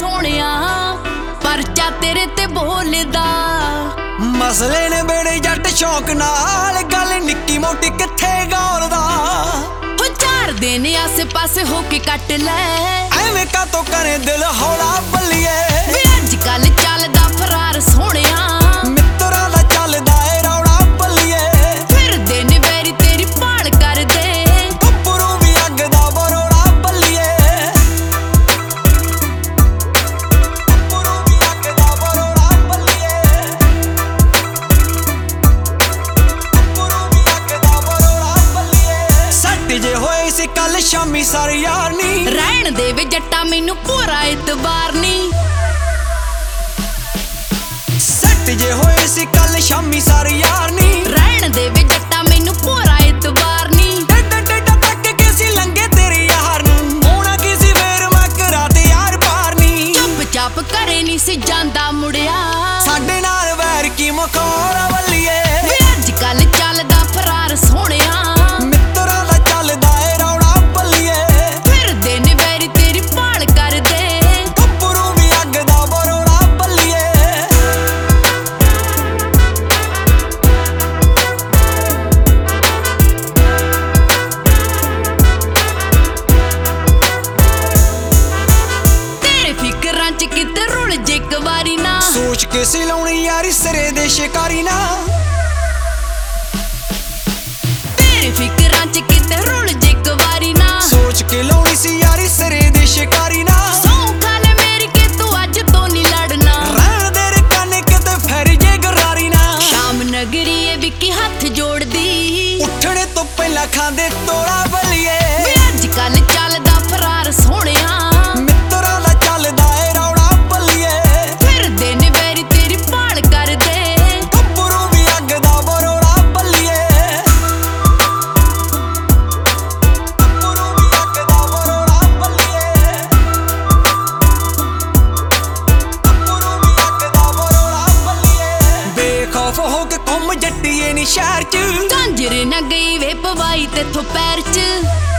सोहणिया परचा तेरे ते बोलदा। मसले ने बेड़े जट शौक नाल गल निक्की मोटी किथे गौरदा। चार दिन आसे पासे होके कट लै एवें का तो करे दिल हौला बल्लिए। अजकल चलदा फरार सोहणिया मित्तरां दा चलदा ए रौला बल्लिए। फिर दिन बैरी तेरी भाल कर दे गब्बरू भी अग दा बरोड़ा बल्लिए। गब्बरू भी अग दा बरोड़ा बल्लिए। गब्बरू भी अग दा बरोड़ा बल्लिए। सट जे होए सी कल शामी सारे यार नी रहन दे वे जट्टा मैनू पूरा इतबार नी। सट जे होए सी कल शामी सारे यार नी रहन दे वे जट्टा मैनू पूरा इतबार नी। टेढ़ा टेढ़ा तक के सी लंगे तेरे यार नू होना किसी वेर मैं करा ते यार पार नी। चुप चाप करे नी सी जांदा मुड़िया साडे नाल वैर की मखौल वल्लिए। अजकल चलदा फरार सोहणिया मित्तरां दा चलदा ए रौला बल्लिए। फिर दिन बैरी तेरी भाल कर दे गब्बरू भी अग दा बरोड़ा बल्लिए। तेरे फिकरां च किते रुल जे इक वारी ना। सोच के सी लाउणी यारी सिरे दे शिकारी ना। तेरे फिकरां च किते रुल जे इक वारी ना। सोच के लाउणी सी यारी सिरे दे शिकारी ना। सौं खा ले मेरी के तू अज तो नहीं लड़ना। रहन दे रे कन्ने किते फेर जे गरारी ना। शाम नगरी ए विकी हथ जोड़दी उठने तो पहला खांदे तोड़ा बल्लिए। अजकल चलदा फरार सोहणिया मित्तरां दा चलदा ए रौला बल्लिए। फिर दिन बैरी तेरी भाल कर दे गब्बरू भी अग दा बरोड़ा बल्लिए। गब्बरू भी अग दा बरोड़ा बल्लिए। गब्बरू भी अग दा बरोड़ा बल्लिए। बेखौफ हो के घुम जट्टिए नी शहर च झांजर ना गई वे पवाई तेथों पैर च।